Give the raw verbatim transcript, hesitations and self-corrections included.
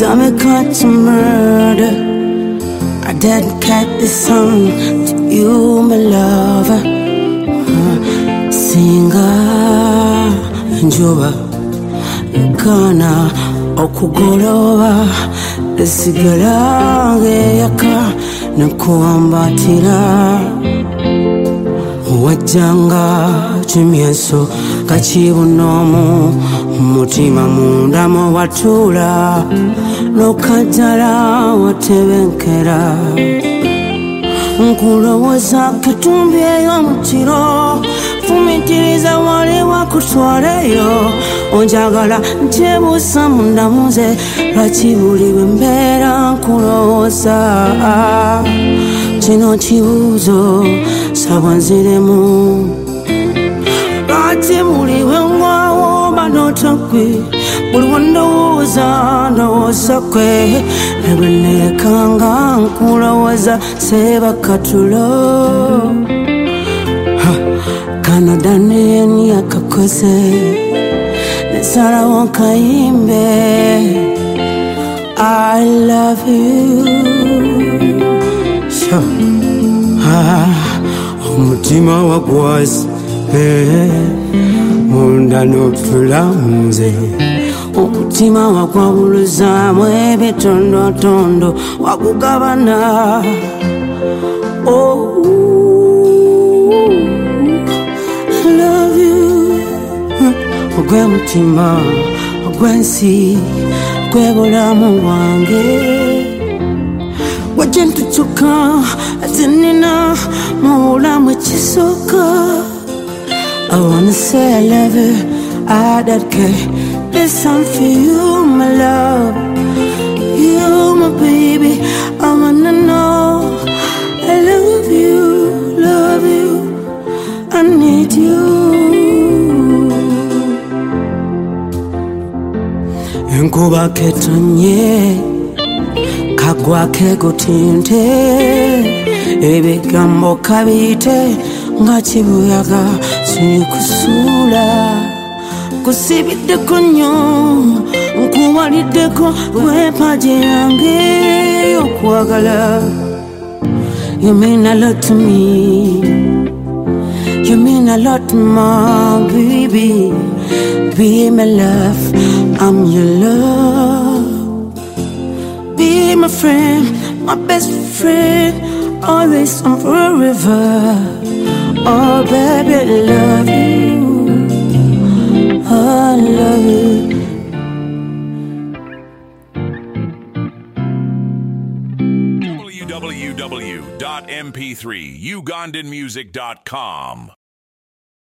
me caught to murder. I dedicate this song to you, my lover. uh, Singa njuba Kana okugoloba Desigala ngeyaka nakuambatira Wajanga chimyeso kachibunomu Mutima mundamo watula Lokajala watebenkera Nkulowoza kitumbi ey'omukiro Fumitiriza wali wakutwaleyo Onjagala ntebuusa munda munze Lwaki buli bwe mbeera nkulowooza Kino kibuuzo sabwa nziremu Lwaki buli bwe ngwawo mbandoota ggwe Buli bwe ndowooza ndowooza ggwe Ne bwe neekanga nkulowooza Sebakatulo Kano Daniel yakakoze Nesalawo nkayimbe I love you Sure. Ah, Omutima wagwazi eh, Munda n'otula munze Omutima wagwabuluzaamu ebitondotondo Wagugabana Oh Ogwe mutima, ogwe nsi, ogwe bulamu bwange Wajja ntutuka, ate nina mu bulamu ekisooka I wanna say I love you, I dedicate this song for you, my love You, my baby, I wanna know I love you, love you, I need you Nkuba ketonye Kagwa kegutinte Ebigambo kabite Nga kibuyaga Sini kusula Kusibiddeko nnyo Nkuwaliddeko Wepaje yange Yokwagala You mean a lot to me You mean a lot more, baby Be my love I'm your love Be my friend My best friend Always and forever Oh baby I love you I love you w w w dot m p three ugandan music dot com